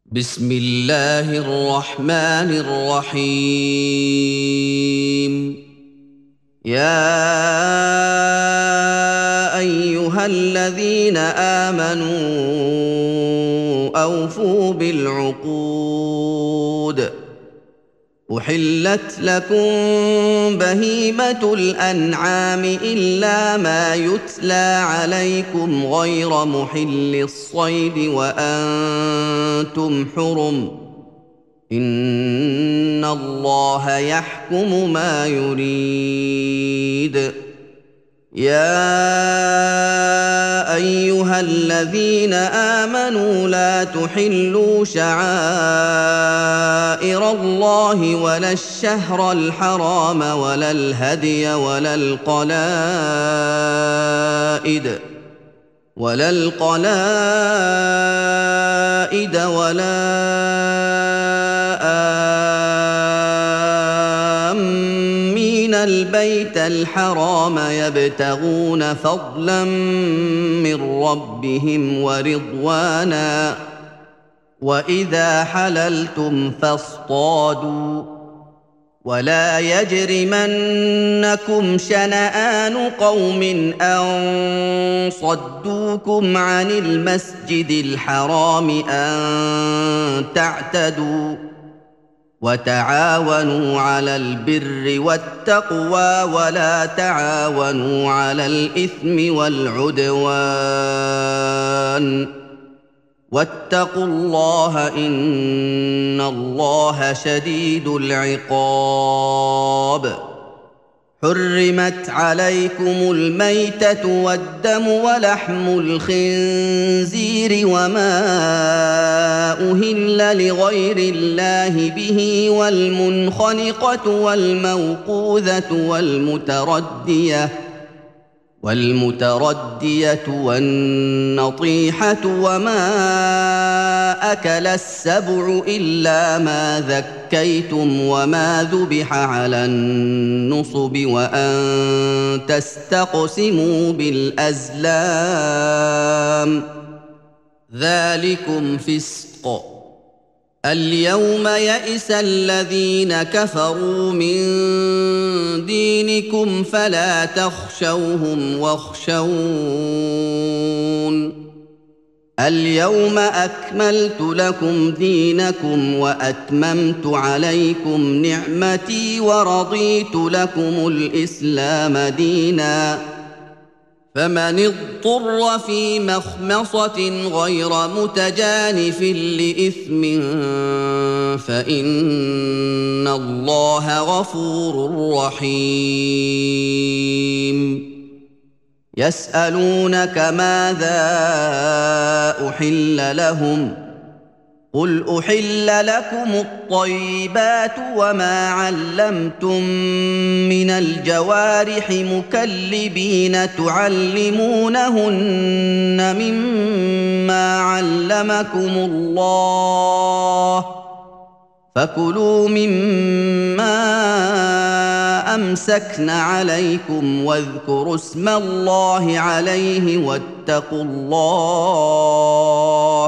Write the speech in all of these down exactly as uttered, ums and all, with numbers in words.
بسم الله الرحمن الرحيم. يا أيها الذين آمنوا أوفوا بالعقود. أحلت لكم بهيمة الأنعام إلا ما يتلى عليكم غير محل الصيد وأنتم حرم. إن الله يحكم ما يريد. يا أيها الذين آمنوا لا تحلوا شعائر الله ولا الشهر الحرام ولا الهدي ولا القلائد ولا القلائد ولا آمين البيت الحرام يبتغون فضلا من ربهم ورضوانا. وإذا حللتم فاصطادوا ولا يجرمنكم شنآن قوم أن صدوكم عن المسجد الحرام أن تعتدوا. وتعاونوا على البر والتقوى ولا تعاونوا على الإثم والعدوان. واتقوا الله إن الله شديد العقاب. حرمت عليكم الميتة والدم ولحم الخنزير وما أهل لغير الله به والمنخنقة والموقوذة والمتردية والمتردية والنطيحة وما أكل السبع إلا ما ذكيتم وما ذبح على النصب وأن تستقسموا بالأزلام. ذلكم فسق. اليوم يئس الذين كفروا من دينكم فلا تخشوهم واخشون. اليوم أكملت لكم دينكم وأتممت عليكم نعمتي ورضيت لكم الإسلام دينا. فمن اضطر في مخمصة غير متجانف لإثم فإن الله غفور رحيم. يسألونك ماذا أحل لهم قل أحل لكم الطيبات وما علمتم من الجوارح مكلبين تعلمونهن مما علمكم الله فكلوا مما أمسكن عليكم واذكروا اسم الله عليه واتقوا الله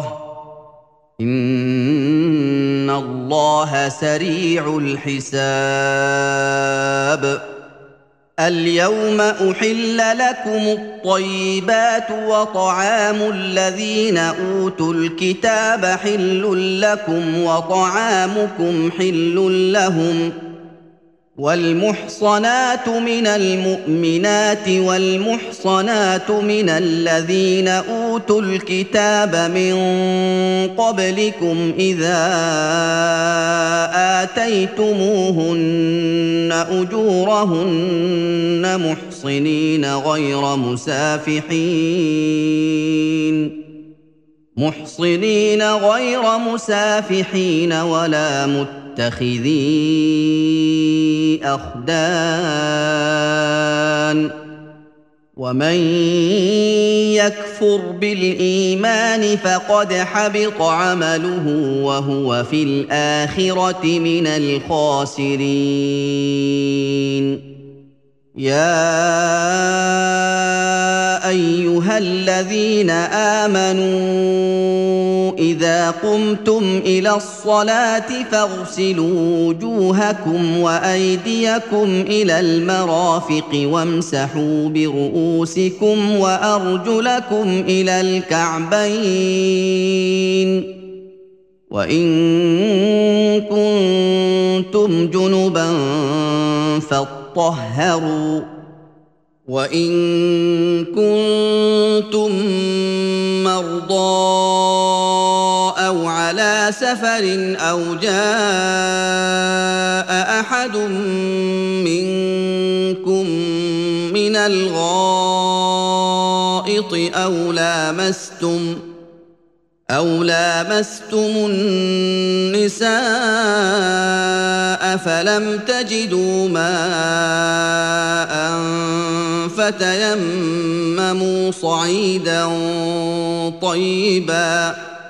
إن الله سريع الحساب. اليوم أحل لكم الطيبات وطعام الذين أوتوا الكتاب حل لكم وطعامكم حل لهم. والمحصنات من المؤمنات والمحصنات من الذين أوتوا الكتاب من قبلكم إذا آتيتموهن أجورهن محصنين غير مسافحين محصنين غير مسافحين ولا متخذي أخدان. ومن يكفر بالإيمان فقد حبط عمله وهو في الآخرة من الخاسرين. يا أيها الذين آمنوا إذا قمتم إلى الصلاة فاغسلوا وجوهكم وأيديكم إلى المرافق وامسحوا برؤوسكم وأرجلكم إلى الكعبين وإن كنتم جنبا فاطهروا وإن كنتم مرضى أو على سفر أو جاء أحد منكم من الغائط أو لامستم أو لامستم النساء فلم تجدوا ماء فتيمموا صعيدا طيبا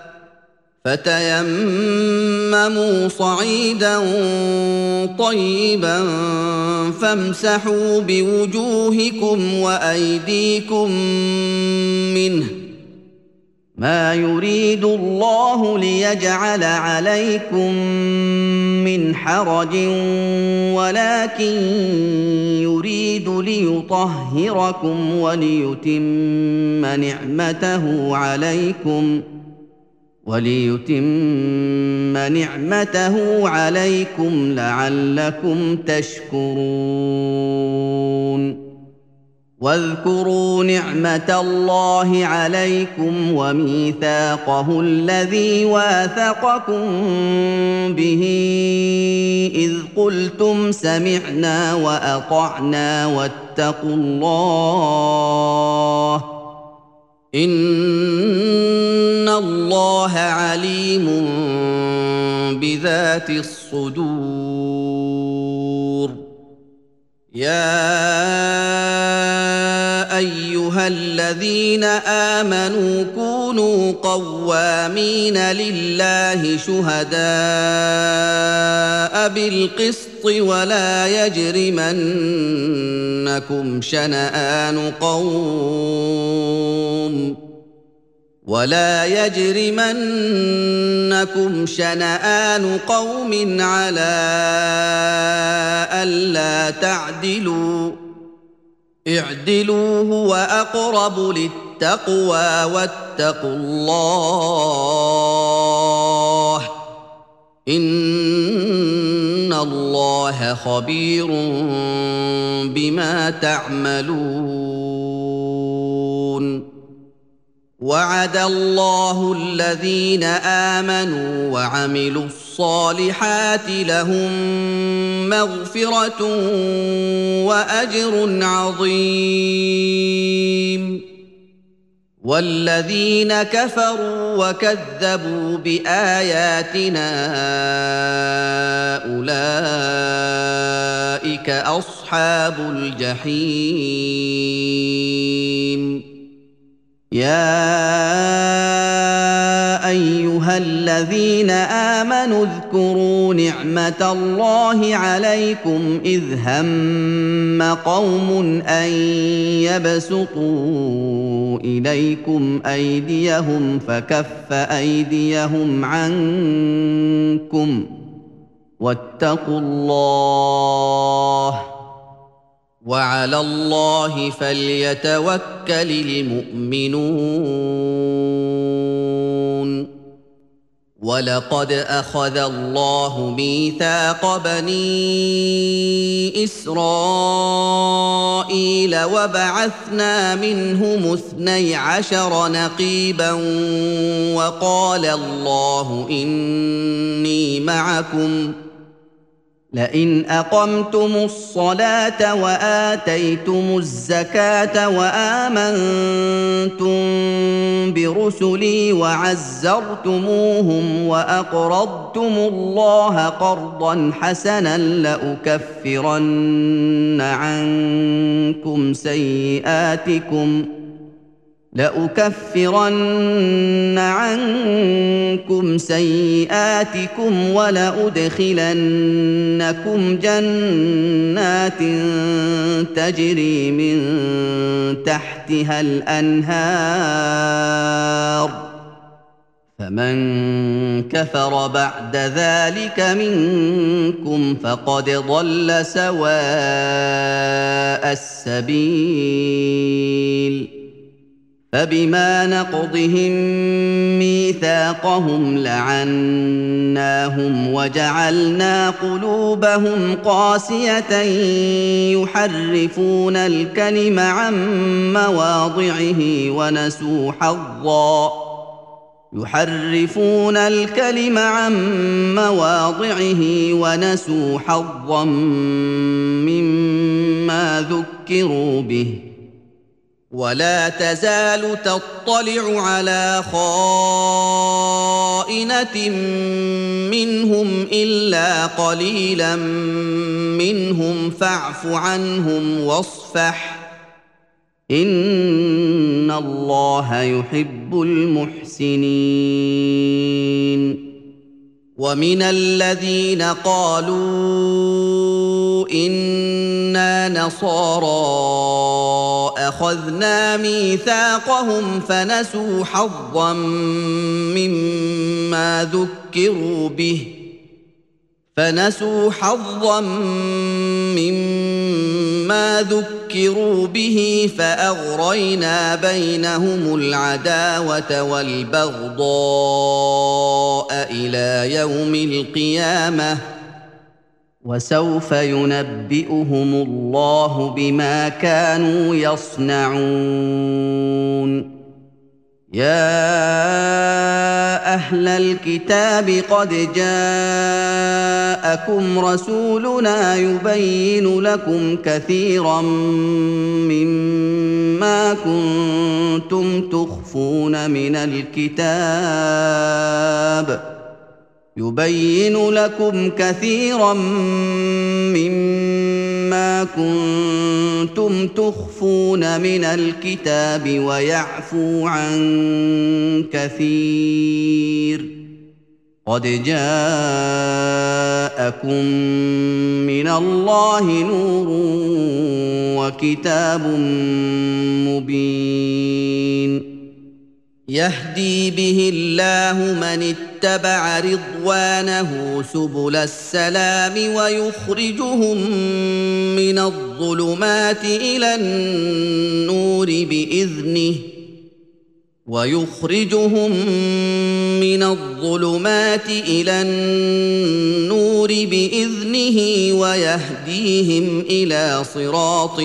فتيمموا صعيدا طيبا فامسحوا بوجوهكم وأيديكم منه ما يريد الله ليجعل عليكم من حرج ولكن يريد ليطهركم وليتم نعمته عليكم وليتم نعمته عليكم لعلكم تشكرون واذكروا نعمة الله عليكم وميثاقه الذي واثقكم به إذ قلتم سمعنا وأطعنا واتقوا الله إن الله عليم بذات الصدور يا أيها الذين آمنوا كونوا قوامين لله شهداء بالقسط ولا يجرمنكم شنآن قوم ولا يجرمنكم شنآن قوم على ألا تعدلوا اعدلوا هو أقرب للتقوى واتقوا الله إن الله خبير بما تعملون وعد الله الذين آمنوا وعملوا الصالحات لهم مغفرة وأجر عظيم والذين كفروا وكذبوا بآياتنا أولئك أصحاب الجحيم يا أيها الذين آمنوا اذكروا نعمة الله عليكم إذ هم قوم أن يبسطوا إليكم أيديهم فكف أيديهم عنكم واتقوا الله وعلى الله فليتوكل المؤمنون ولقد أخذ الله ميثاق بني إسرائيل وبعثنا منهم اثني عشر نقيبا وقال الله إني معكم لئن أقمتم الصلاة وآتيتم الزكاة وآمنتم برسلي وعزرتموهم وأقرضتم الله قرضا حسنا لأكفرن عنكم سيئاتكم لأكفرن عنكم سيئاتكم ولأدخلنكم جنات تجري من تحتها الأنهار فمن كفر بعد ذلك منكم فقد ضل سواء السبيل فبما نقضهم ميثاقهم لعناهم وجعلنا قلوبهم قاسية يحرفون الكلم عن مواضعه ونسوا حظا يحرفون الكلم عن مواضعه ونسوا حظا مما ذكروا به ولا تزال تطلع على خائنة منهم إلا قليلا منهم فاعف عنهم واصفح إن الله يحب المحسنين ومن الذين قالوا إنا نصارى أخذنا ميثاقهم فنسوا حظا مما ذكروا به فنسوا حظا مما ذكروا به فأغرينا بينهم العداوة والبغضاء إلى يوم القيامة وسوف ينبئهم الله بما كانوا يصنعون يا أهل الكتاب قد جاءكم رسولنا يبين لكم كثيرا مما كنتم تخفون من الكتاب يبين لكم كثيرا مما كنتم تخفون من الكتاب ويعفو عن كثير قد جاءكم من الله نور وكتاب مبين يهدي به الله من اتبع رضوانه سبل السلام ويخرجهم من الظلمات إلى النور بإذنه ويخرجهم من الظلمات إلى النور بإذنه ويهديهم إلى صراط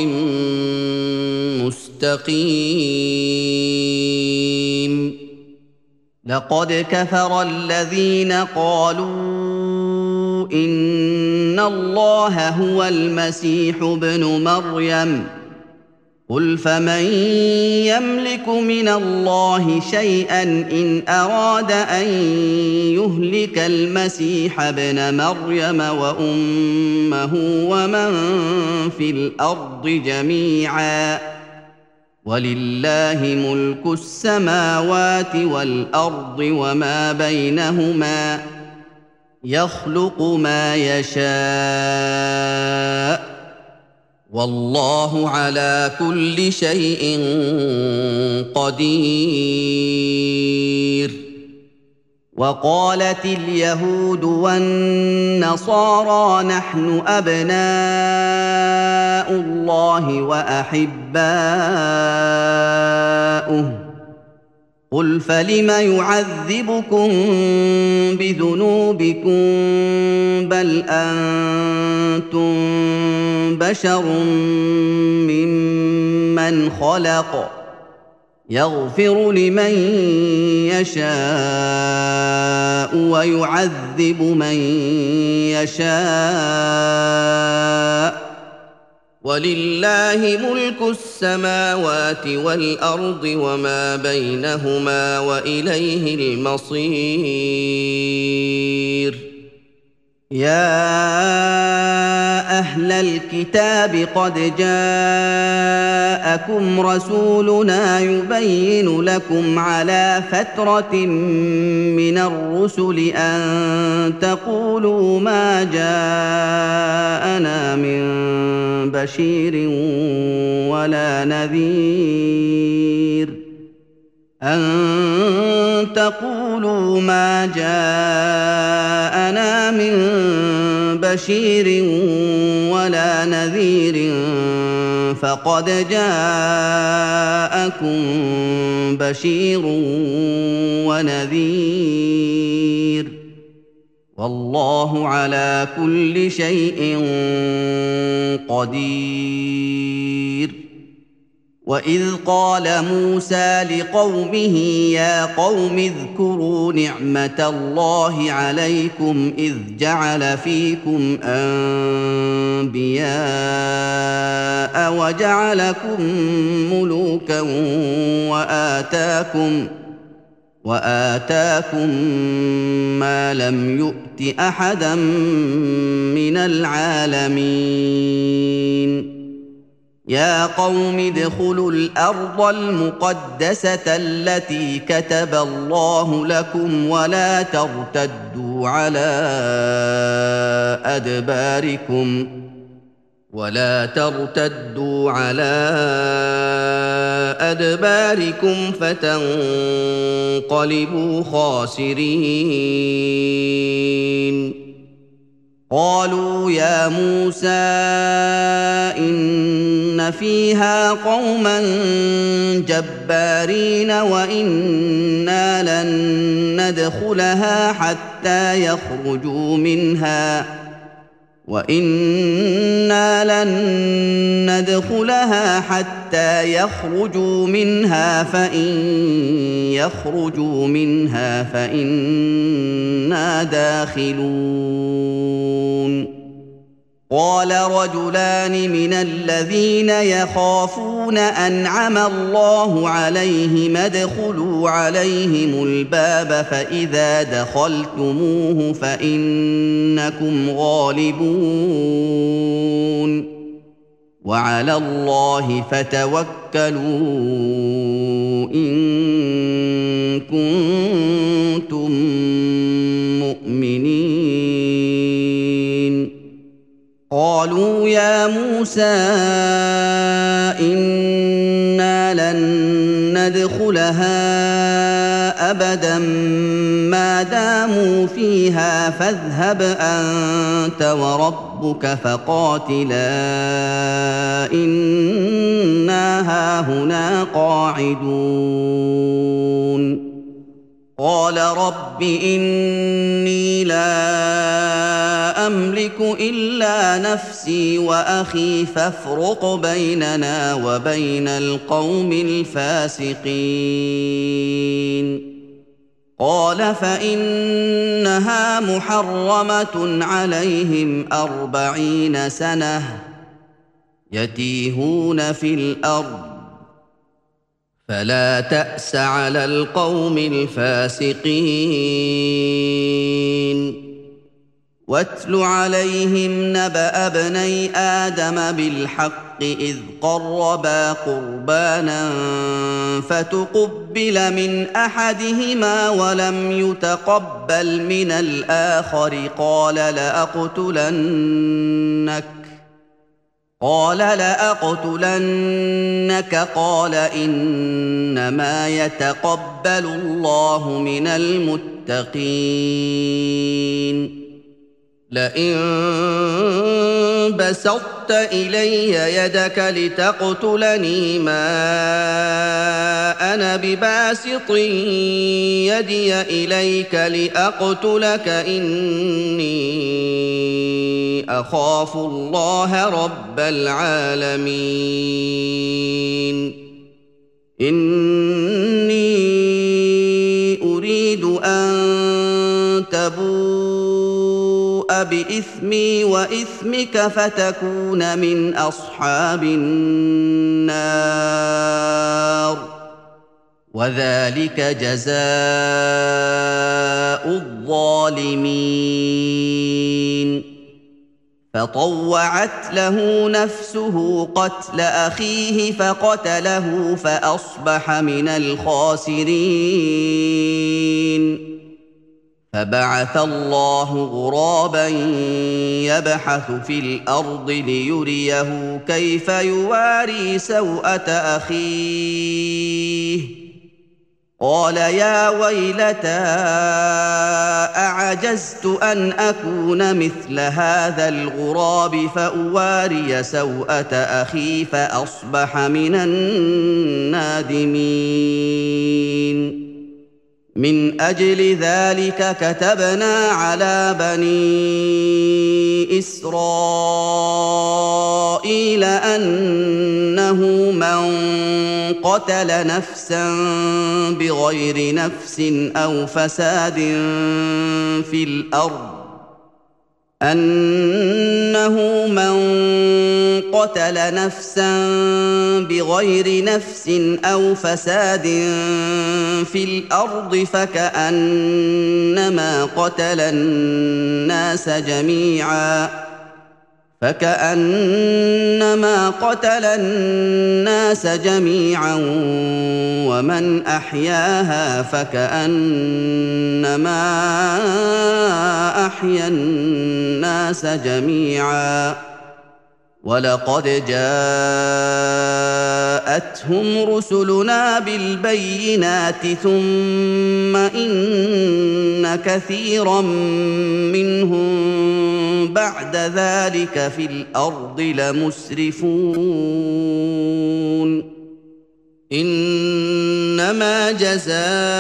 مستقيم لقد كفر الذين قالوا إن الله هو المسيح ابن مريم قل فمن يملك من الله شيئا إن أراد أن يهلك المسيح ابن مريم وأمه ومن في الأرض جميعا ولله ملك السماوات والأرض وما بينهما يخلق ما يشاء والله على كل شيء قدير وقالت اليهود والنصارى نحن أبناء الله وأحباؤه قل فلم يعذبكم بذنوبكم بل أنتم بشر ممن خلق يغفر لمن يشاء ويعذب من يشاء ولله ملك السماوات والأرض وما بينهما وإليه المصير يا أهل الكتاب قد جاءكم رسولنا يبين لكم على فترة من الرسل أن تقولوا ما جاءنا من بشير ولا نذير أن تقولوا ما جاءنا من بشير ولا نذير فقد جاءكم بشير ونذير والله على كل شيء قدير. وإذ قال موسى لقومه يا قوم اذكروا نعمة الله عليكم إذ جعل فيكم أنبياء وجعلكم ملوكا وآتاكم وآتاكم ما لم يؤت أحدا من العالمين. يا قوم ادخلوا الأرض المقدسة التي كتب الله لكم ولا ترتدوا على أدباركم ولا ترتدوا على أدباركم فتنقلبوا خاسرين. قالوا يا موسى إن فيها قوما جبارين وإنا لن ندخلها حتى يخرجوا منها وإنا لن ندخلها حتى يخرجوا منها فإن يخرجوا منها فإنا داخلون. قال رجلان من الذين يخافون أنعم الله عليهم ادخلوا عليهم الباب فإذا دخلتموه فإنكم غالبون وعلى الله فتوكلوا إن كنتم مؤمنين. قالوا يا موسى إنا لن ندخلها أبدا ما داموا فيها فاذهب أنت وربك فقاتلا إنا هاهنا قاعدون. قال رب إني لا أملك إلا نفسي وأخي فافرق بيننا وبين القوم الفاسقين. قال فإنها محرمة عليهم أربعين سنة يتيهون في الأرض فلا تأس على القوم الفاسقين. واتل عليهم نبأ ابني آدم بالحق إذ قربا قربانا فتقبل من أحدهما ولم يتقبل من الآخر قال لأقتلنك قال لأقتلنك قال إنما يتقبل الله من المتقين. لئن بسطت إلي يدك لتقتلني ما أنا بباسط يدي إليك لأقتلك إني أخاف الله رب العالمين. إني أريد أن تبوء بإثمي وإثمك فتكون من أصحاب النار وذلك جزاء الظالمين. فطوعت له نفسه قتل أخيه فقتله فأصبح من الخاسرين. فبعث الله غرابا يبحث في الأرض ليريه كيف يواري سوءة أخيه قال يا ويلتى أعجزت أن أكون مثل هذا الغراب فأواري سوءة أخي فأصبح من النادمين من أجل ذلك كتبنا على بني إسرائيل أنه من قتل نفسا بغير نفس أو فساد في الأرض أنه من قتل نفسا بغير نفس أو فساد في الأرض فكأنما قتل الناس جميعا فكأنما قتل الناس جميعا ومن أحياها فكأنما أحيا الناس جميعا ولقد جاءتهم رسلنا بالبينات ثم إن كثيرا منهم بعد ذلك في الأرض لمسرفون إنما جزاء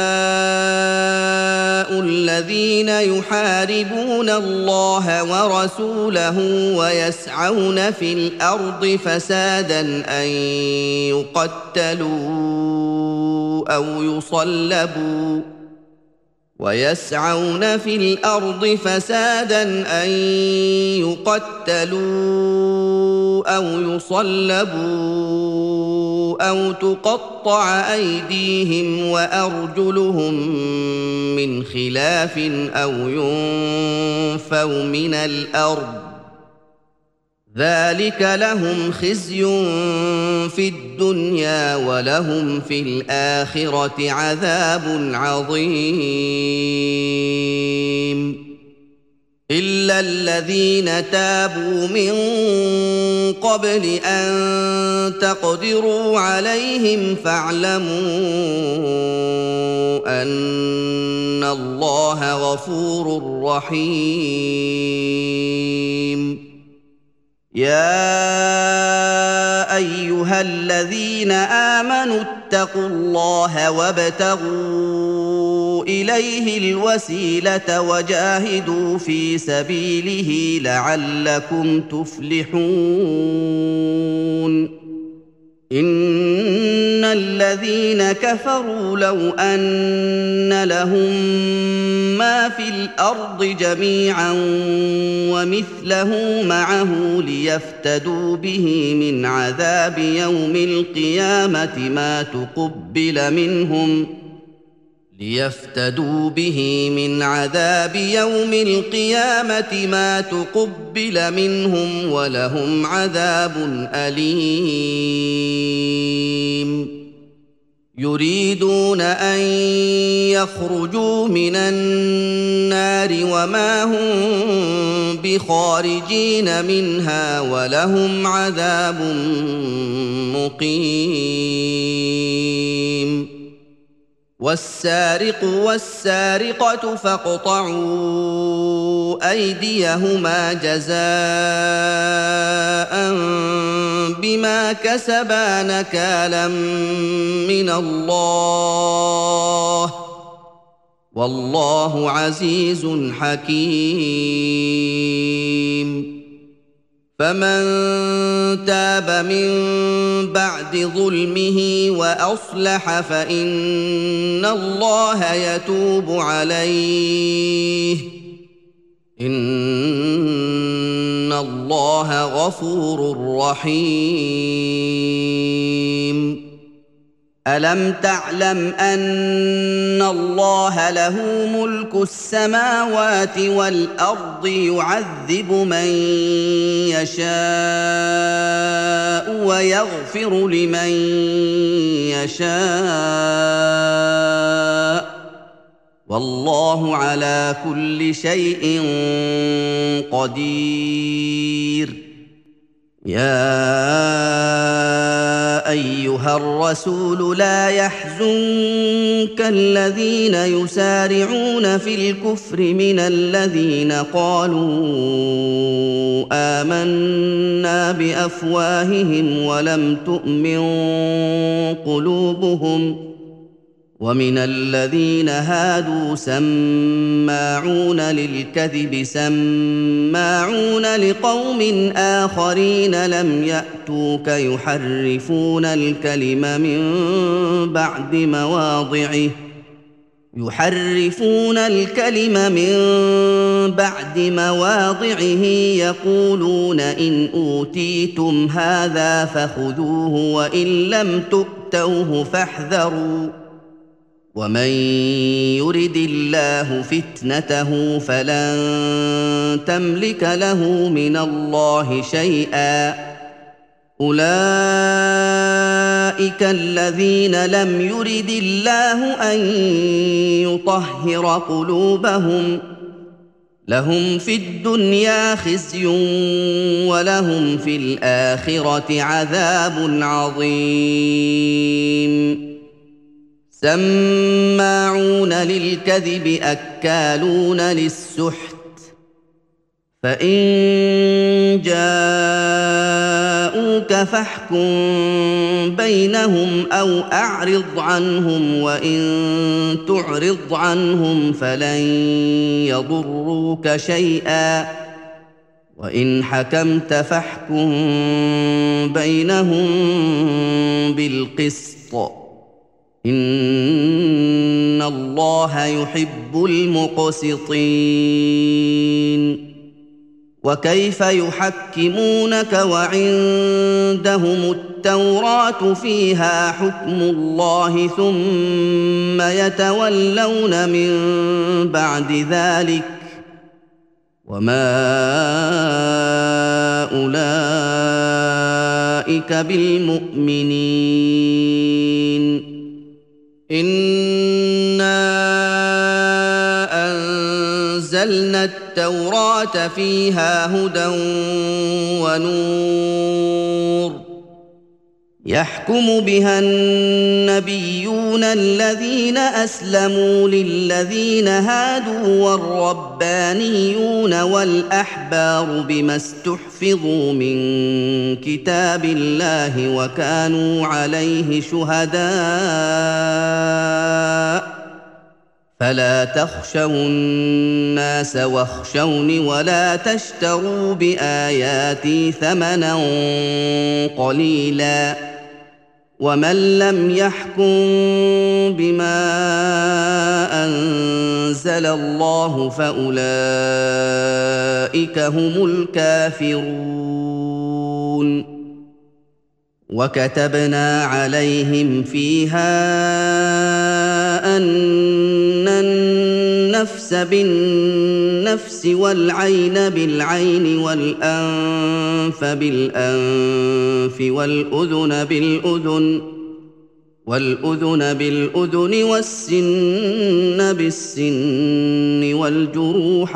الذين يحاربون الله ورسوله ويسعون في الأرض فسادا أن يقتلوا أو يصلبوا ويسعون في الأرض فسادا أن يقتلوا أو يصلبوا أو تقطع أيديهم وأرجلهم من خلاف أو ينفوا من الأرض ذلك لهم خزي في الدنيا ولهم في الآخرة عذاب عظيم إلا الذين تابوا من قبل أن تقدروا عليهم فاعلموا أن الله غفور رحيم يا أيها الذين آمنوا اتقوا الله وابتغوا إليه الوسيلة وجاهدوا في سبيله لعلكم تفلحون إن الذين كفروا لو أن لهم ما في الأرض جميعا ومثله معه ليفتدوا به من عذاب يوم القيامة ما تقبل منهم ليفتدوا به من عذاب يوم القيامة ما تقبل منهم ولهم عذاب أليم يريدون أن يخرجوا من النار وما هم بخارجين منها ولهم عذاب مقيم والسارق والسارقة فاقطعوا أيديهما جزاء بما كسبا نكالا من الله والله عزيز حكيم فمن تاب من بعد ظلمه وأصلح فإن الله يتوب عليه إن الله غفور رحيم ألم تعلم أن الله له ملك السماوات والأرض يعذب من يشاء ويغفر لمن يشاء والله على كل شيء قدير يا ايها الرسول لا يحزنك الذين يسارعون في الكفر من الذين قالوا آمنا بافواههم ولم تؤمن قلوبهم ومن الذين هادوا سماعون للكذب سماعون لقوم آخرين لم يأتوك يحرفون الكلم من بعد مواضعه يحرفون الكلم من بعد مواضعه يقولون إن أوتيتم هذا فخذوه وإن لم تؤتوه فاحذروا ومن يرد الله فتنته فلن تملك له من الله شيئا أولئك الذين لم يرد الله أن يطهر قلوبهم لهم في الدنيا خزي ولهم في الآخرة عذاب عظيم سماعون للكذب أكالون للسحت فإن جاءوك فاحكم بينهم أو أعرض عنهم وإن تعرض عنهم فلن يضروك شيئا وإن حكمت فاحكم بينهم بالقسط إن الله يحب المقسطين وكيف يحكمونك وعندهم التوراة فيها حكم الله ثم يتولون من بعد ذلك وما أولئك بالمؤمنين إنا أنزلنا التوراة فيها هدى ونور يحكم بها النبيون الذين أسلموا للذين هادوا والربانيون والأحبار بما استحفظوا من كتاب الله وكانوا عليه شهداء فلا تخشوا الناس واخشوني ولا تشتروا بآياتي ثمنا قليلا ومن لم يحكم بما أنزل الله فأولئك هم الكافرون وكتبنا عليهم فيها أن النفس بالنفس والعين بالعين والأنف بالأنف والأذن بالأذن والأذن بالأذن والسن بالسن والجروح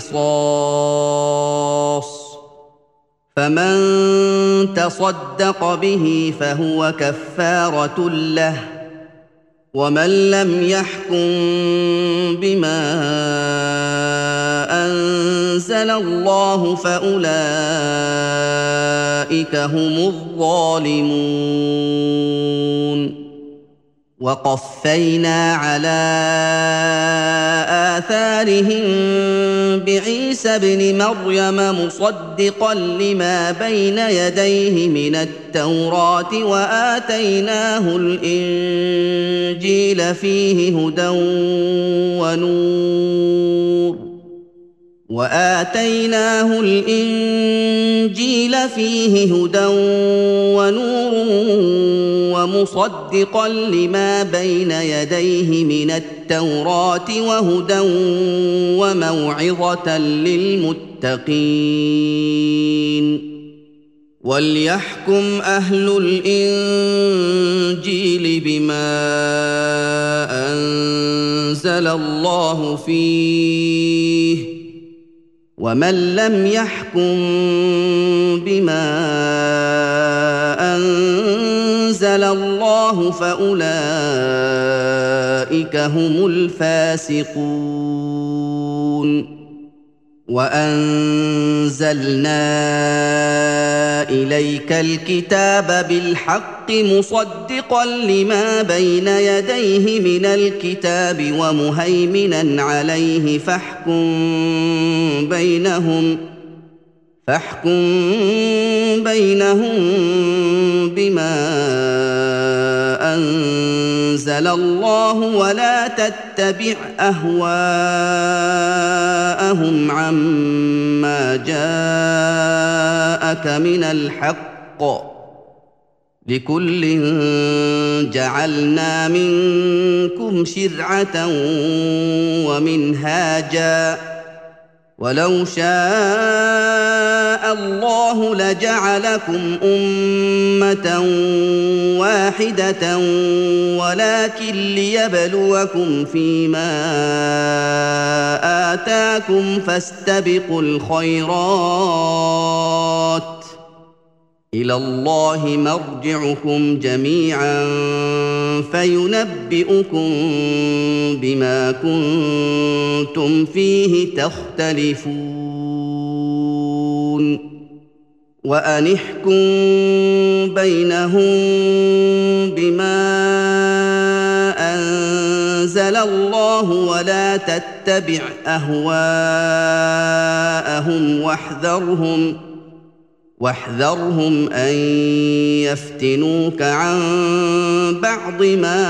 قصاص فمن تصدق به فهو كفارة له ومن لم يحكم بما أنزل الله فأولئك هم الظالمون وقفينا على آثارهم بعيسى ابن مريم مصدقا لما بين يديه من التوراة وآتيناه الإنجيل فيه هدى ونور وآتيناه الإنجيل فيه هدى ونور ومصدقا لما بين يديه من التوراة وهدى وموعظة للمتقين وليحكم أهل الإنجيل بما أنزل الله فيه ومن لم يحكم بما أنزل الله فأولئك هم الفاسقون وأنزلنا إليك الكتاب بالحق مصدقا لما بين يديه من الكتاب ومهيمنا عليه فاحكم بينهم فاحكم بينهم بما أنزل الله ولا تتبع أهواءهم عما جاءك من الحق لكل جعلنا منكم شرعة ومنهاجا ولو شاء الله لجعلكم أمة واحدة ولكن ليبلوكم فيما آتاكم فاستبقوا الخيرات إلى الله مرجعكم جميعا فينبئكم بما كنتم فيه تختلفون وأن احكم بينهم بما أنزل الله ولا تتبع أهواءهم واحذرهم واحذرهم أن يفتنوك عن بعض ما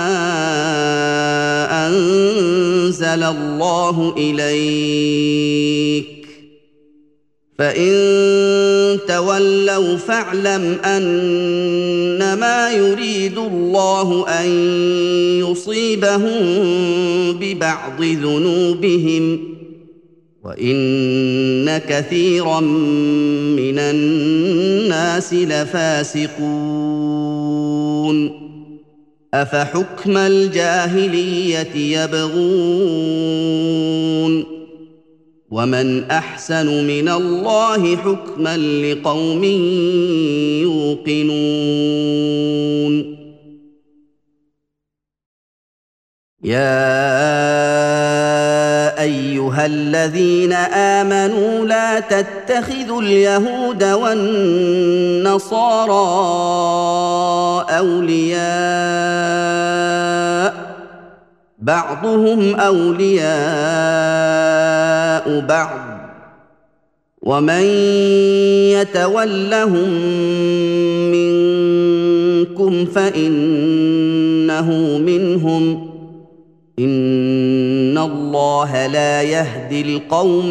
أنزل الله إليك فإن تولوا فاعلم أنما يريد الله أن يصيبهم ببعض ذنوبهم وإن كثيرا من الناس لفاسقون أفحكم الجاهلية يبغون ومن أحسن من الله حكما لقوم يوقنون يا أيها الذين آمنوا لا تتخذوا اليهود والنصارى أولياء بعضهم أولياء بعض ومن يتولهم منكم فإنه منهم إن الله لا يهدي القوم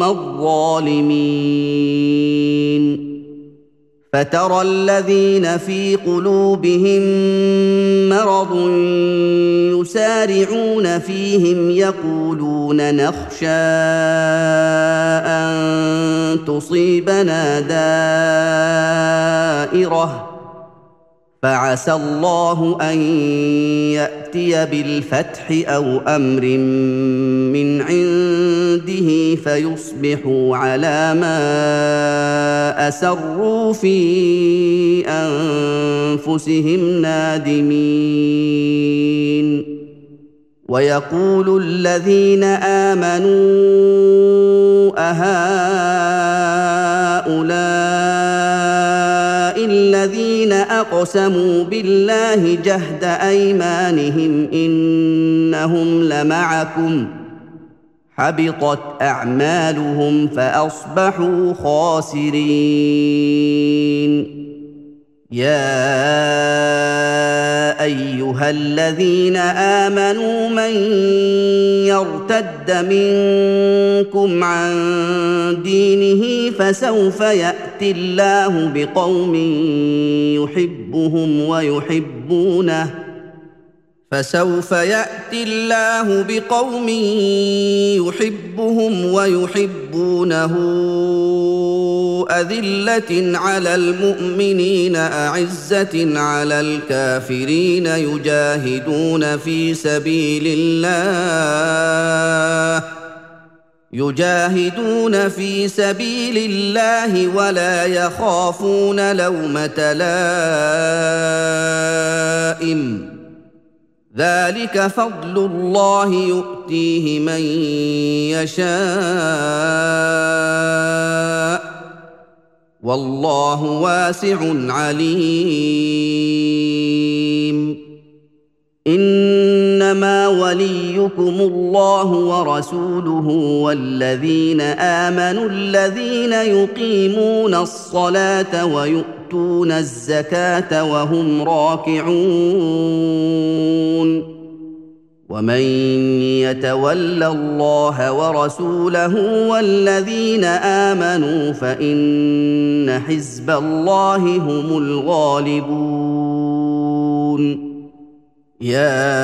الظالمين فترى الذين في قلوبهم مرض يسارعون فيهم يقولون نخشى أن تصيبنا دائرة فعسى الله أن يأتي بالفتح أو أمر من عنده فيصبحوا على ما أسروا في أنفسهم نادمين ويقول الذين آمنوا أهؤلاء الذين أقسموا بالله جهد أيمانهم إنهم لمعكم حبطت أعمالهم فأصبحوا خاسرين يا أيها الذين آمنوا من يرتد منكم عن دينه فسوف يأتي الله بقوم يحبهم ويحبونه فسوف يأتي الله بقوم يحبهم ويحبونه أذلة على المؤمنين أعزة على الكافرين يجاهدون في سبيل الله يجاهدون في سبيل الله ولا يخافون لومة لائم ذلك فضل الله يؤتيه من يشاء والله واسع عليم انما وليكم الله ورسوله والذين امنوا الذين يقيمون الصلاه ويؤتون الزكاه وهم راكعون ومن يتول الله ورسوله والذين امنوا فان حزب الله هم الغالبون يا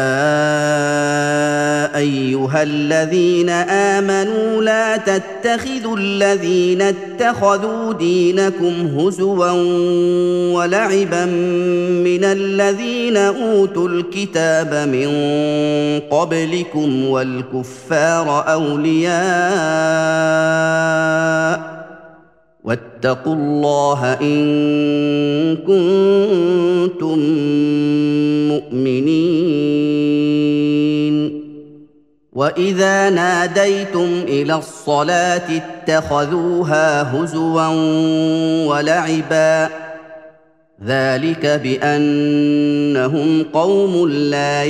ايها الذين امنوا لا تتخذوا الذين اتخذوا دينكم هزوا ولعبا من الذين اوتوا الكتاب من قبلكم والكفار اولياء واتقوا الله ان كنتم مؤمنين واذا ناديتم الى الصلاه اتخذوها هزوا ولعبا ذلك بانهم قوم لا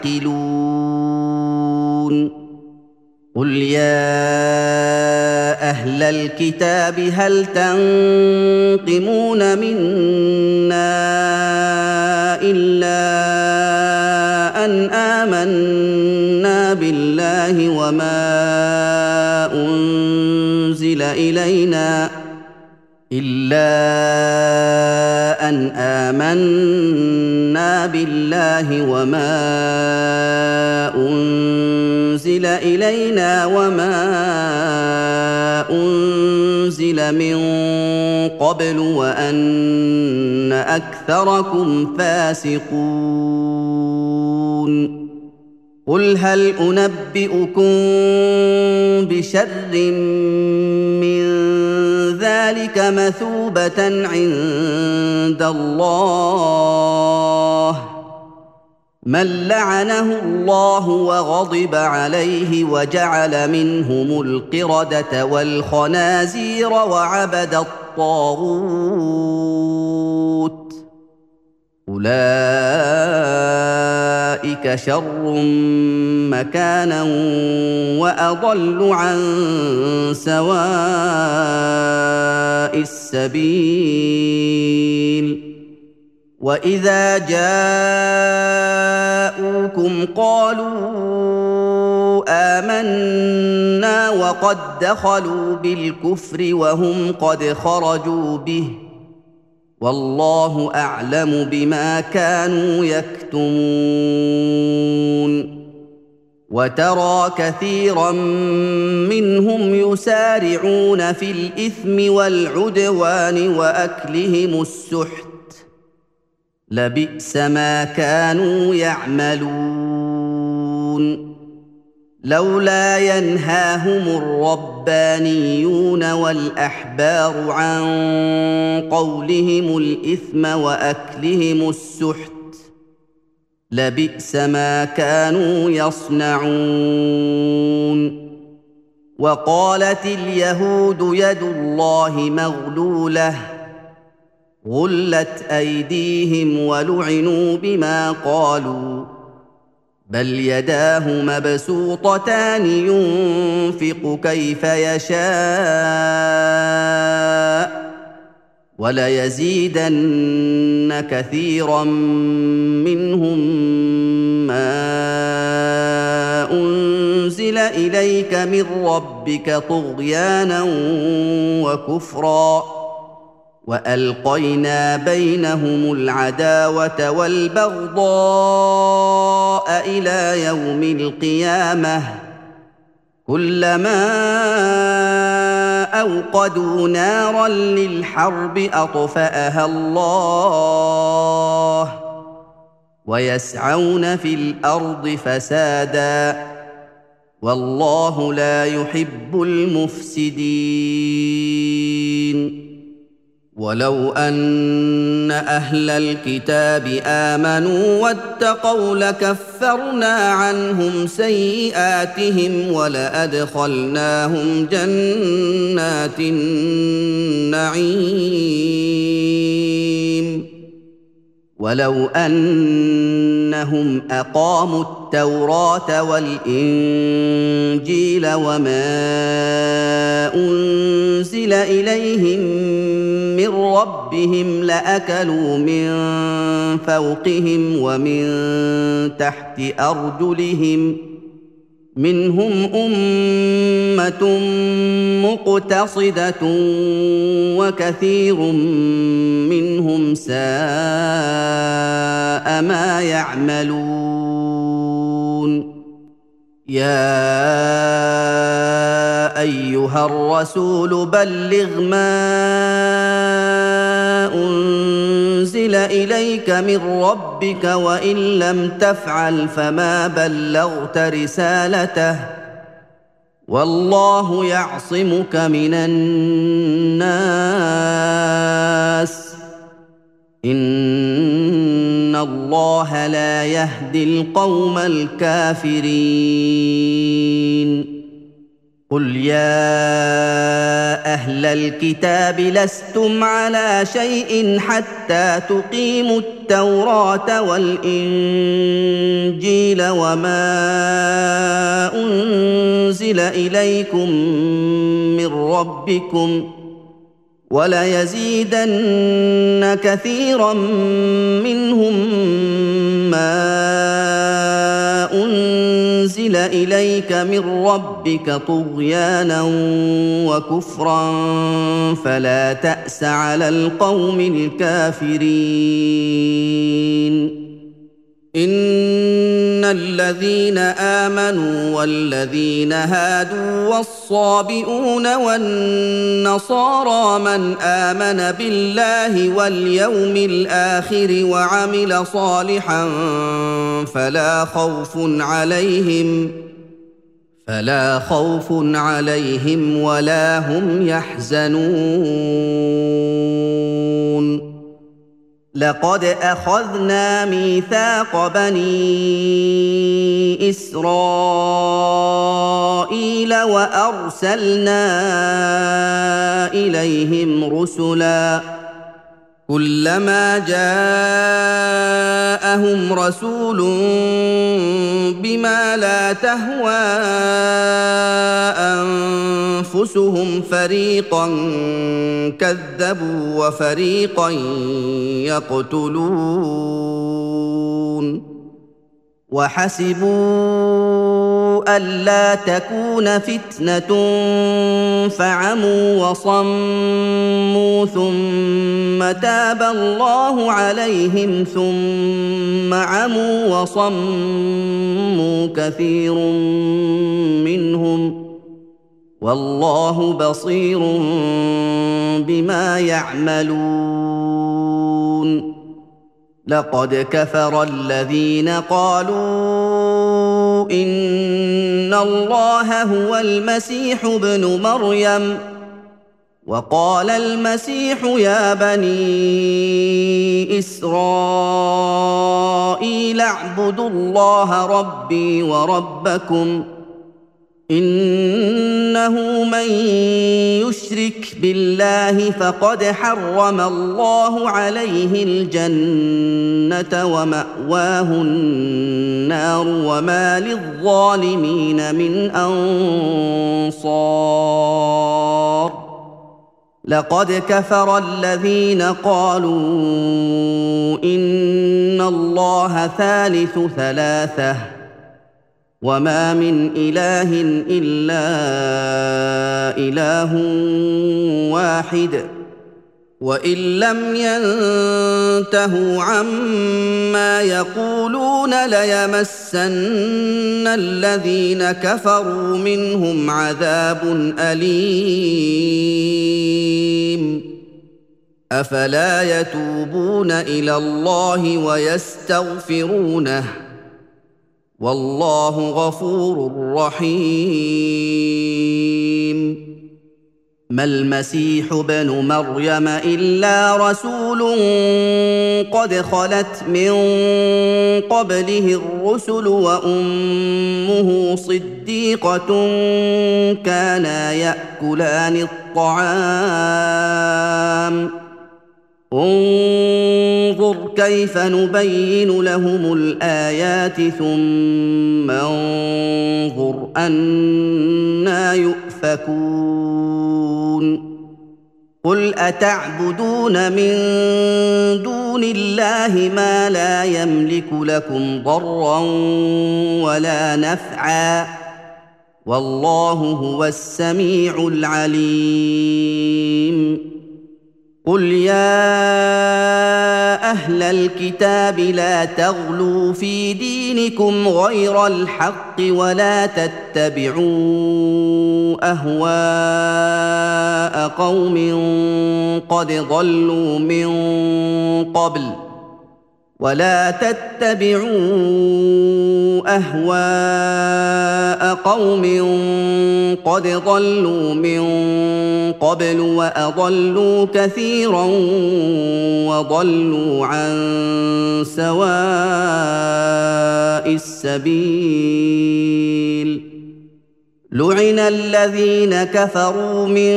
يعقلون قل يا اهل الكتاب هل تنقمون منا الا ان امنا بالله وما انزل الينا إلا أن آمنا بالله وما أنزل إلينا وما أنزل من قبل وأن أكثركم فاسقون قل هل أنبئكم بشر من ذلك مثوبة عند الله من لعنه الله وغضب عليه وجعل منهم القردة والخنازير وعبد الطاغوت أولئك شر مكانا وأضل عن سواء السبيل وإذا جاءوكم قالوا آمنا وقد دخلوا بالكفر وهم قد خرجوا به والله أعلم بما كانوا يكتمون وترى كثيرا منهم يسارعون في الإثم والعدوان وأكلهم السحت لبئس ما كانوا يعملون لولا ينهاهم الربانيون والأحبار عن قولهم الإثم وأكلهم السحت لبئس ما كانوا يصنعون وقالت اليهود يد الله مغلولة غلت أيديهم ولعنوا بما قالوا بل يداه مبسوطتان ينفق كيف يشاء وليزيدن كثيرا منهم ما أنزل إليك من ربك طغيانا وكفرا وألقينا بينهم العداوة والبغضاء إلى يوم القيامة كلما أوقدوا نارا للحرب أطفأها الله ويسعون في الأرض فسادا والله لا يحب المفسدين. ولو أن أهل الكتاب آمنوا واتقوا لكفرنا عنهم سيئاتهم ولأدخلناهم جنات النعيم. ولو أنهم أقاموا التوراة والإنجيل وما أنزل إليهم من ربهم لأكلوا من فوقهم ومن تحت أرجلهم منهم أمة مقتصدة وكثير منهم ساء ما يعملون. يا أيها الرسول بلغ ما أنزل إليك من ربك وإن لم تفعل فما بلغت رسالته والله يعصمك من الناس إن الله لا يهدي القوم الكافرين. قل يا أهل الكتاب لستم على شيء حتى تقيموا التوراة والإنجيل وما أنزل إليكم من ربكم وليزيدن كثيرا منهم ما أنزل إليك من ربك طغيانا وكفرا فلا تأس على القوم الكافرين. إن الذين آمنوا والذين هادوا والصابئون والنصارى من آمن بالله واليوم الآخر وعمل صالحا فلا خوف عليهم فلا خوف عليهم ولا هم يحزنون. لقد أخذنا ميثاق بني إسرائيل وأرسلنا إليهم رسلا كلما جاءهم رسول بما لا تهوى أنفسهم فريقا كذبوا وفريقا يقتلون. وحسبوا ألا تكون فتنة فعموا وصموا ثم تاب الله عليهم ثم عموا وصموا كثير منهم والله بصير بما يعملون. لقد كفر الذين قالوا إن الله هو المسيح ابن مريم وقال المسيح يا بني إسرائيل اعبدوا الله ربي وربكم إنه من يشرك بالله فقد حرم الله عليه الجنة ومأواه النار وما للظالمين من أنصار. لقد كفر الذين قالوا إن الله ثالث ثلاثة وما من إله إلا إله واحد وإن لم ينتهوا عما يقولون ليمسن الذين كفروا منهم عذاب أليم. أفلا يتوبون إلى الله ويستغفرونه والله غفور رحيم. ما المسيح ابن مريم إلا رسول قد خلت من قبله الرسل وأمه صديقة كانا يأكلان الطعام انظر كيف نبين لهم الآيات ثم انظر أنى يؤفكون. قل أتعبدون من دون الله ما لا يملك لكم ضرا ولا نفعا والله هو السميع العليم. قل يا أهل الكتاب لا تغلوا في دينكم غير الحق ولا تتبعوا أهواء قوم قد ضلوا من قبل ولا تتبعوا أهواء قوم قد ضلوا من قبل وأضلوا كثيرا وضلوا عن سواء السبيل. لعن الذين كفروا من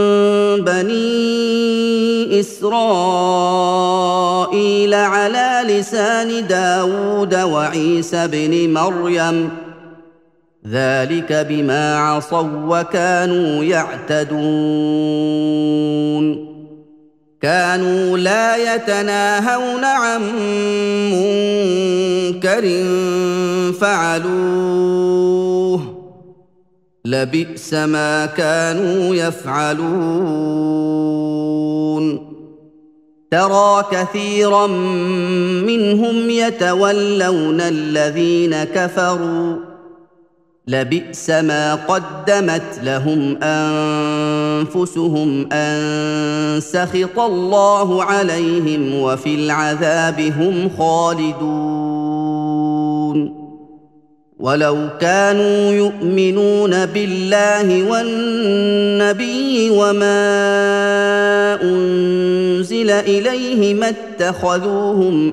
بني إسرائيل على لسان داود وعيسى بن مريم ذلك بما عصوا وكانوا يعتدون. كانوا لا يتناهون عن منكر فعلوه لبئس ما كانوا يفعلون. ترى كثيرا منهم يتولون الذين كفروا لبئس ما قدمت لهم أنفسهم أن سخط الله عليهم وفي العذاب هم خالدون. ولو كانوا يؤمنون بالله والنبي وما أنزل إليه ما اتخذوهم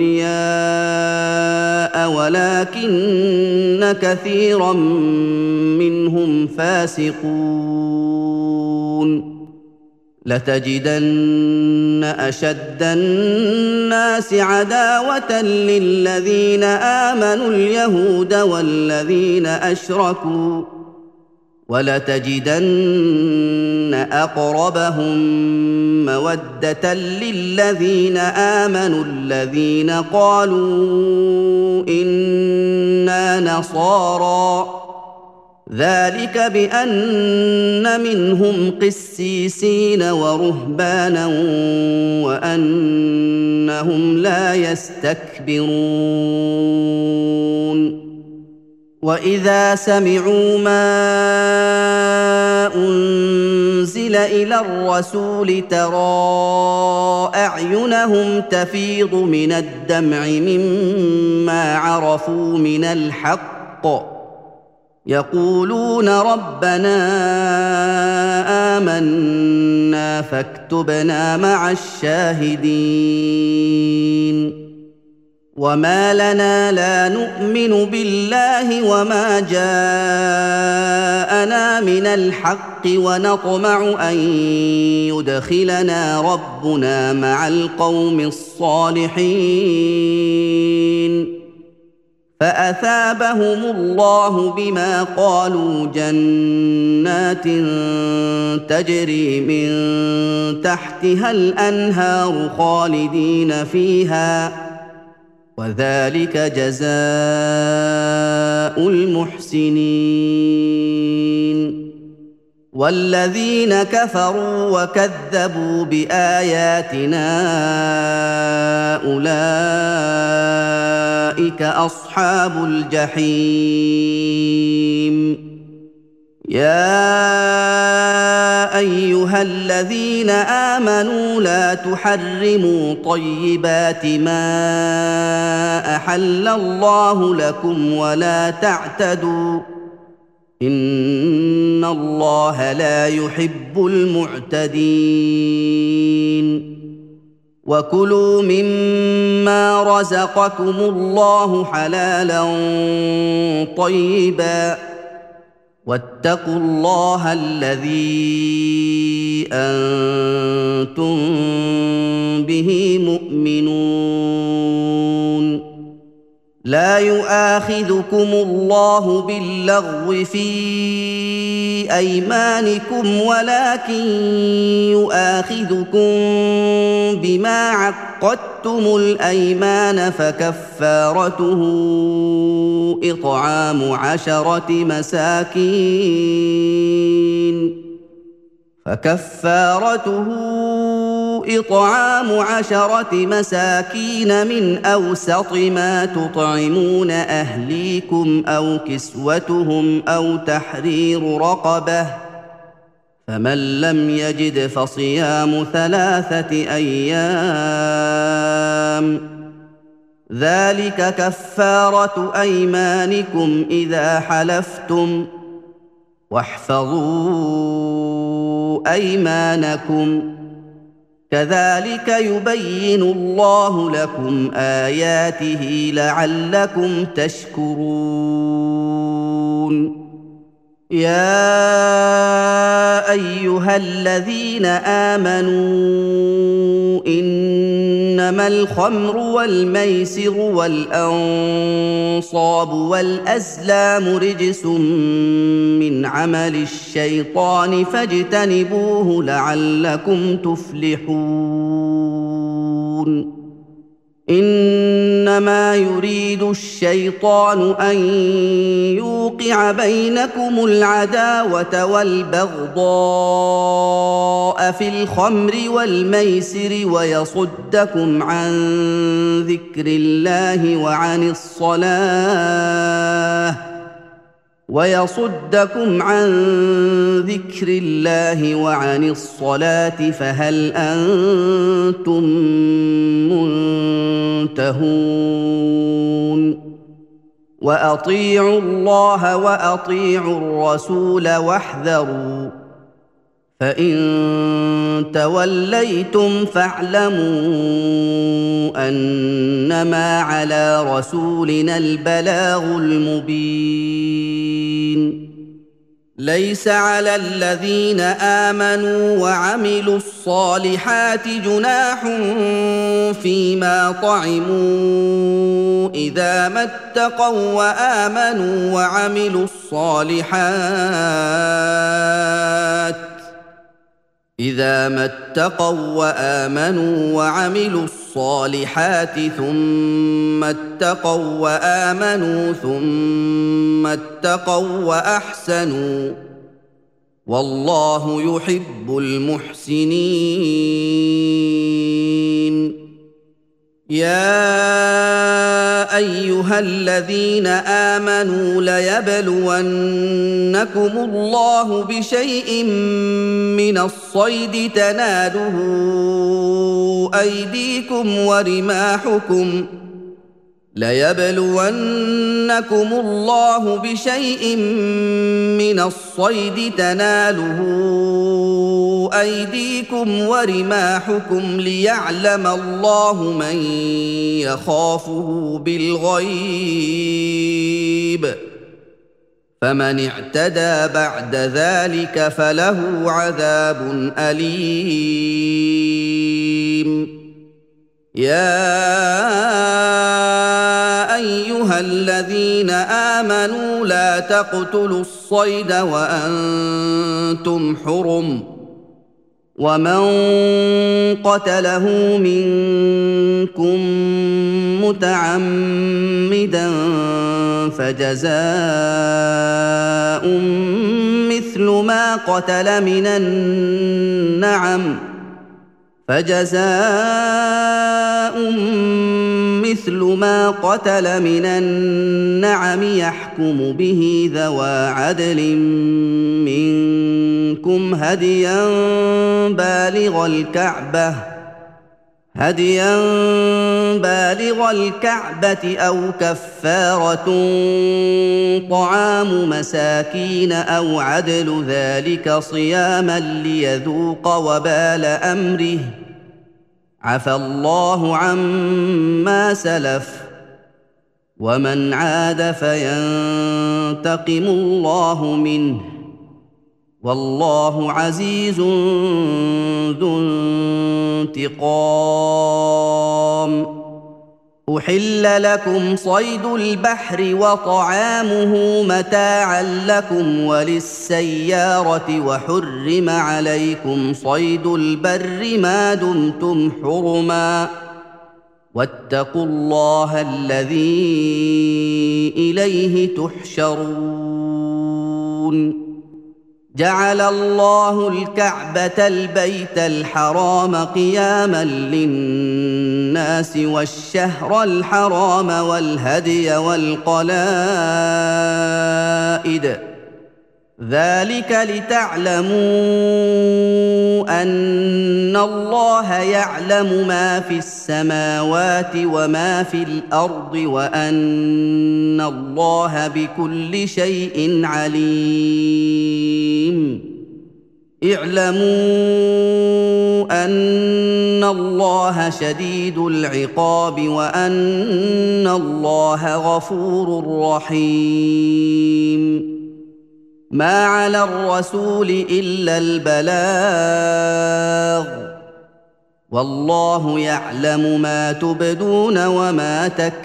أولياء ولكن كثيرا منهم فاسقون. لتجدن أشد الناس عداوة للذين آمنوا اليهود والذين أشركوا ولتجدن أقربهم مودة للذين آمنوا الذين قالوا إنا نصارى ذلك بأن منهم قسيسين ورهبانا وأنهم لا يستكبرون. وإذا سمعوا ما أنزل إلى الرسول ترى أعينهم تفيض من الدمع مما عرفوا من الحق يقولون ربنا آمنا فاكتبنا مع الشاهدين. وما لنا لا نؤمن بالله وما جاءنا من الحق ونطمع أن يدخلنا ربنا مع القوم الصالحين فأثابهم الله بما قالوا جنات تجري من تحتها الأنهار خالدين فيها وذلك جزاء المحسنين. والذين كفروا وكذبوا بآياتنا أولئك أصحاب الجحيم يا ايها الذين امنوا لا تحرموا طيبات ما احل الله لكم ولا تعتدوا ان الله لا يحب المعتدين وكلوا مما رزقكم الله حلالا طيبا واتقوا الله الذي انتم به مؤمنون لا يؤاخذكم الله باللغو في ايمانكم ولكن يؤاخذكم بما عقدتم الايمان فكفارته اطعام عشره مساكين فكفارته إطعام عشرة مساكين من أوسط ما تطعمون أهليكم أو كسوتهم أو تحرير رقبة فمن لم يجد فصيام ثلاثة أيام ذلك كفارة أيمانكم إذا حلفتم واحفظوا أيمانكم كذلك يبين الله لكم آياته لعلكم تشكرون يا أيها الذين آمنوا إنما الخمر والميسر والأنصاب والأزلام رجس من عمل الشيطان فاجتنبوه لعلكم تفلحون إنما يريد الشيطان أن يوقع بينكم العداوة والبغضاء في الخمر والميسر ويصدكم عن ذكر الله وعن الصلاة ويصدكم عن ذكر الله وعن الصلاة فهل أنتم منتهون وأطيعوا الله وأطيعوا الرسول واحذروا فإن توليتم فاعلموا أنما على رسولنا البلاغ المبين ليس على الذين آمنوا وعملوا الصالحات جناح فيما طعموا إذا ما اتقوا وآمنوا وعملوا الصالحات إذا ما اتقوا وآمنوا وعملوا الصالحات ثم اتقوا وآمنوا ثم اتقوا وأحسنوا والله يحب المحسنين يا أيها الذين آمنوا ليبلونكم الله بشيء من الصيد تناله أيديكم ورماحكم ليبلونكم الله بشيء من الصيد تناله أيديكم ورماحكم ليعلم الله من يخافه بالغيب فمن اعتدى بعد ذلك فله عذاب أليم يا أيها الذين آمنوا لا تقتلوا الصيد وأنتم حرم ومن قتله منكم متعمدا فجزاء مثل ما قتل من النعم فجزاء مثل ما قتل من النعم يحكم به ذوى عدل منكم هديا بالغ الكعبة هديا بالغ الكعبة أو كفارة طعام مساكين أو عدل ذلك صياما ليذوق وبال أمره عفى الله عما سلف ومن عاد فينتقم الله منه والله عزيز ذو انتقام أحل لكم صيد البحر وطعامه متاعا لكم وللسيارة وحرم عليكم صيد البر ما دمتم حرما واتقوا الله الذي إليه تحشرون جعل الله الكعبة البيت الحرام قياما للناس والشهر الحرام والهدي والقلائد ذلك لتعلموا أن الله يعلم ما في السماوات وما في الأرض وأن الله بكل شيء عليم اعلموا أن الله شديد العقاب وأن الله غفور رحيم ما على الرسول إلا البلاغ والله يعلم ما تبدون وما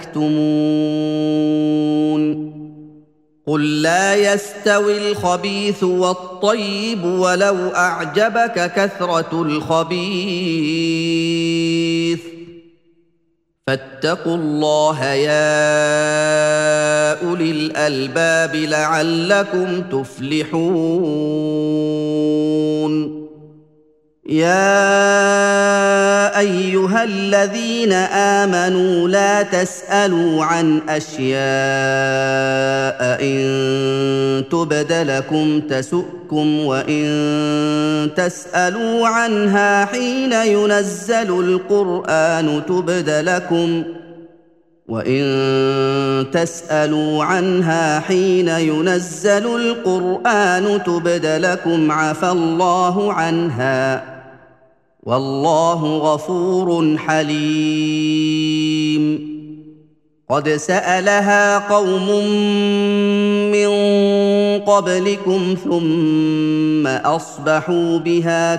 تكتمون قل لا يستوي الخبيث والطيب ولو أعجبك كثرة الخبيث فاتقوا الله يا أولي الألباب لعلكم تفلحون يا أيها الذين آمنوا لا تسألوا عن أشياء إن تبد لكم تسؤكم وإن تسألوا عنها حين ينزل القرآن تبد لكم وإن تسألوا عنها حين ينزل القرآن تبد لكم عفى الله عنها والله غفور حليم قد سألها قوم من قبلكم ثم أصبحوا بها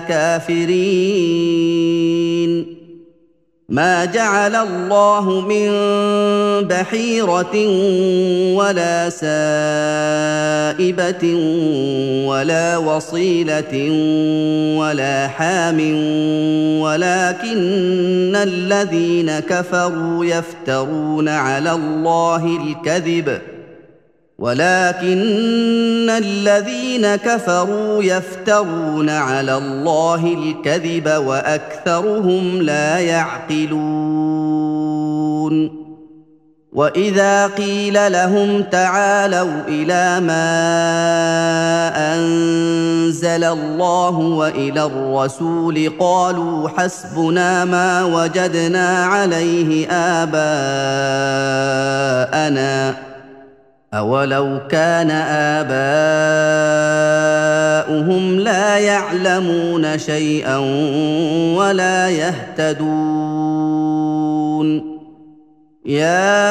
كافرين ما جعل الله من بحيرة ولا سائبة ولا وصيلة ولا حام ولكن الذين كفروا يفترون على الله الكذب ولكن الذين كفروا يفترون على الله الكذب وأكثرهم لا يعقلون وإذا قيل لهم تعالوا إلى ما أنزل الله وإلى الرسول قالوا حسبنا ما وجدنا عليه آباءنا أولو كان آباؤهم لا يعلمون شيئا ولا يهتدون يا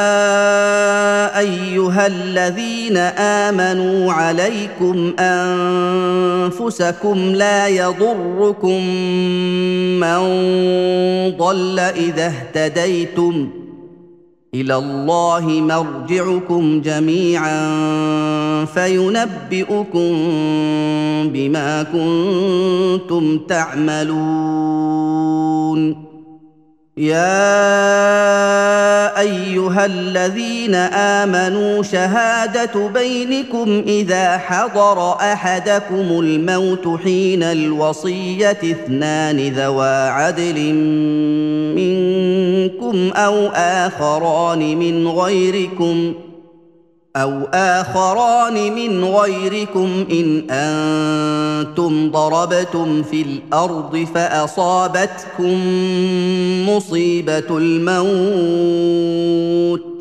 أيها الذين آمنوا عليكم أنفسكم لا يضركم من ضل إذا اهتديتم إلى الله مرجعكم جميعا فينبئكم بما كنتم تعملون يا ايها الذين امنوا شهاده بينكم اذا حضر احدكم الموت حين الوصيه اثنان ذوا عدل منكم او اخران من غيركم أو آخران من غيركم إن أنتم ضربتم في الأرض فأصابتكم مصيبة الموت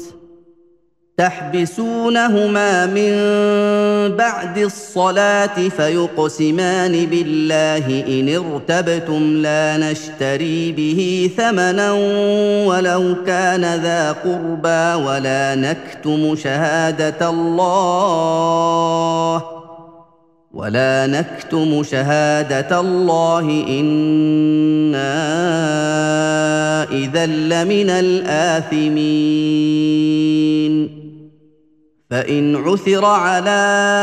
تحبسونهما من بعد الصلاة فيقسمان بالله إن ارتبتم لا نشتري به ثمنا ولو كان ذا قربى ولا نكتم شهادة الله ولا نكتم شهادة الله إنا إذا لمن الآثمين فإن عثر على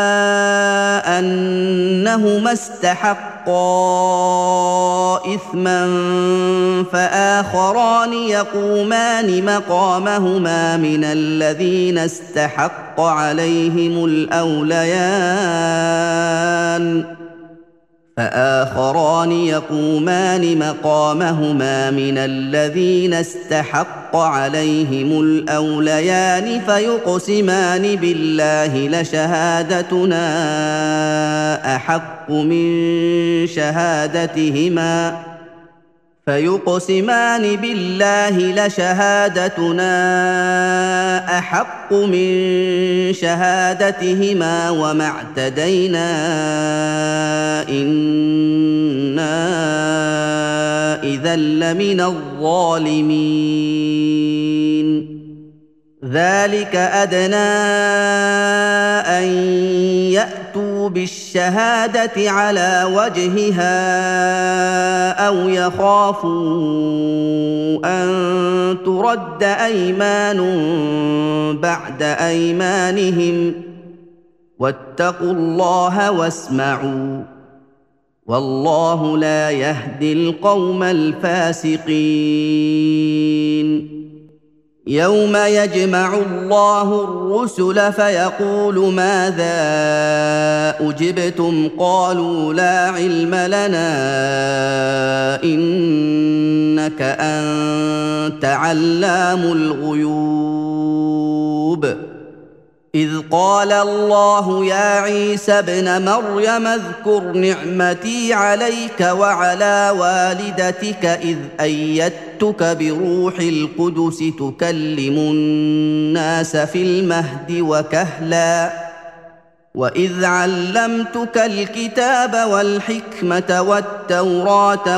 أنهما استحقا إثما فآخران يقومان مقامهما من الذين استحق عليهم الأوليان فآخران يقومان مقامهما من الذين استحق عليهم الأوليان فيقسمان بالله لشهادتنا أحق من شهادتهما فيقسمان بالله لشهادتنا أحق من شهادتهما وما اعتدينا إنا إذا لمن الظالمين ذلك أدنى أن يأتوا بالشهادة على وجهها أو يخافوا أن ترد أيمان بعد أيمانهم واتقوا الله واسمعوا والله لا يهدي القوم الفاسقين يوم يجمع الله الرسل فيقول ماذا أجبتم قالوا لا علم لنا إنك أنت علام الغيوب إذ قال الله يا عيسى ابن مريم اذكر نعمتي عليك وعلى والدتك إذ أيدتك بروح القدس تكلم الناس في المهد وكهلا وإذ علمتك الكتاب والحكمة والتوراة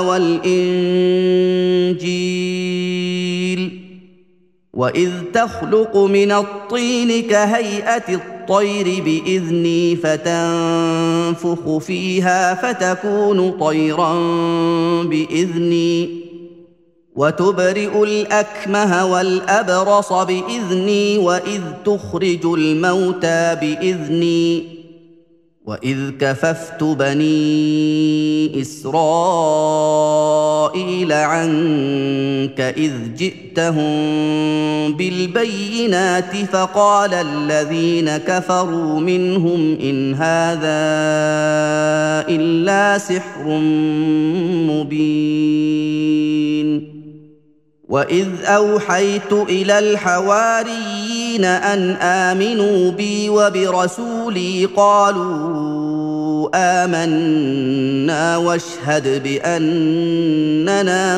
والإنجيل وإذ تخلق من الطين كهيئة الطير بإذني فتنفخ فيها فتكون طيرا بإذني وتبرئ الأكمه والأبرص بإذني وإذ تخرج الموتى بإذني وإذ كففت بني إسرائيل عنك إذ جئتهم بالبينات فقال الذين كفروا منهم إن هذا إلا سحر مبين وإذ أوحيت إلى الحواريين أن آمنوا بي وبرسولي قالوا آمنا واشهد بأننا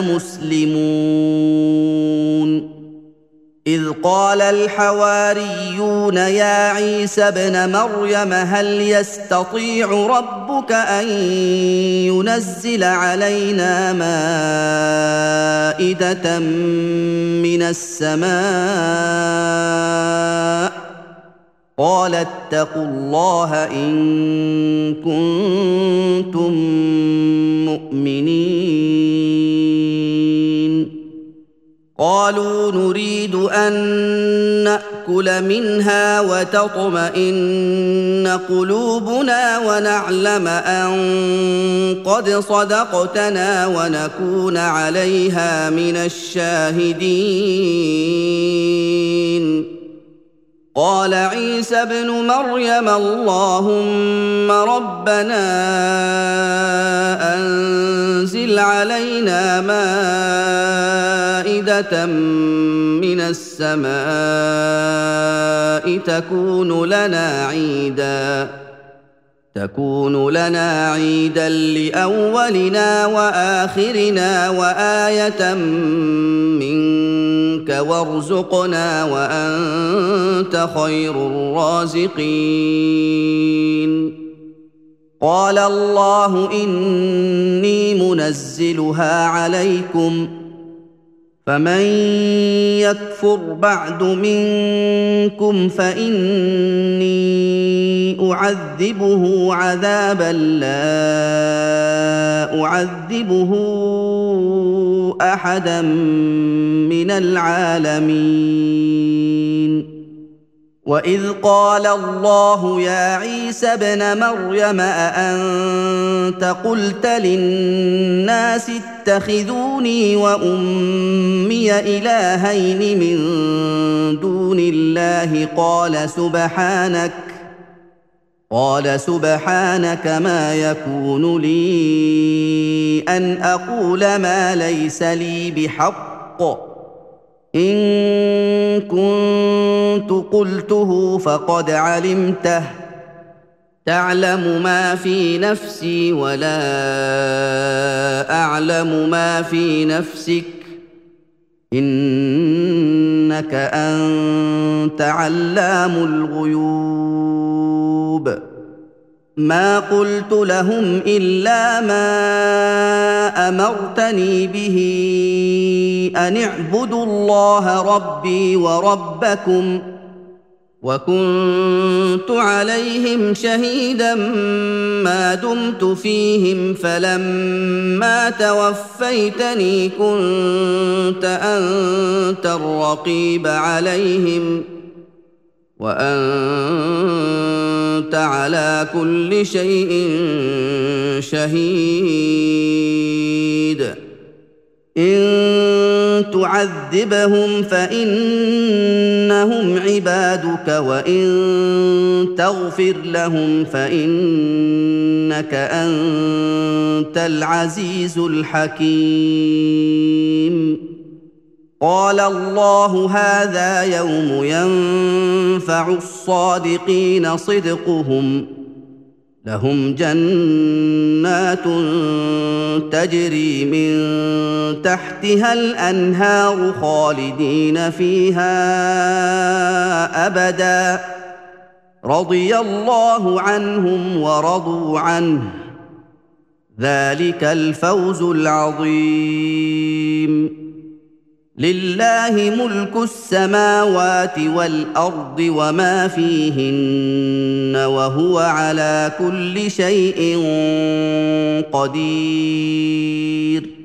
مسلمون إذ قال الحواريون يا عيسى ابن مريم هل يستطيع ربك أن ينزل علينا مائدة من السماء قال اتقوا الله إن كنتم مؤمنين قالوا نريد أن نأكل ناكل منها وتطمئن قلوبنا ونعلم ان قد صدقتنا ونكون عليها من الشاهدين. قال عيسى ابن مريم اللهم ربنا أنزل علينا مائدة من السماء تكون لنا عيداً تكون لنا عيداً لأولنا وآخرنا وآية منك وارزقنا وأنت خير الرازقين. قال الله إني منزلها عليكم فمن يكفر بعد منكم فإني أعذبه عذابا لا أعذبه أحدا من العالمين. وإذ قال الله يا عيسى ابن مريم أأنت قلت للناس اتخذوني وأمي إلهين من دون الله قال سبحانك قال سبحانك ما يكون لي أن أقول ما ليس لي بحق إن كنت قلته فقد علمته تعلم ما في نفسي ولا أعلم ما في نفسك إنك أنت علام الغيوب. ما قلت لهم إلا ما أمرتني به أن اعبدوا الله ربي وربكم وكنت عليهم شهيدا ما دمت فيهم فلما توفيتني كنت أنت الرقيب عليهم وأنت على كل شيء شهيد. إن تعذبهم فإنهم عبادك وإن تغفر لهم فإنك أنت العزيز الحكيم. قال الله هذا يوم ينفع الصادقين صدقهم لهم جنات تجري من تحتها الأنهار خالدين فيها أبدا رضي الله عنهم ورضوا عنه ذلك الفوز العظيم. لله ملك السماوات والأرض وما فيهن وهو على كل شيء قدير.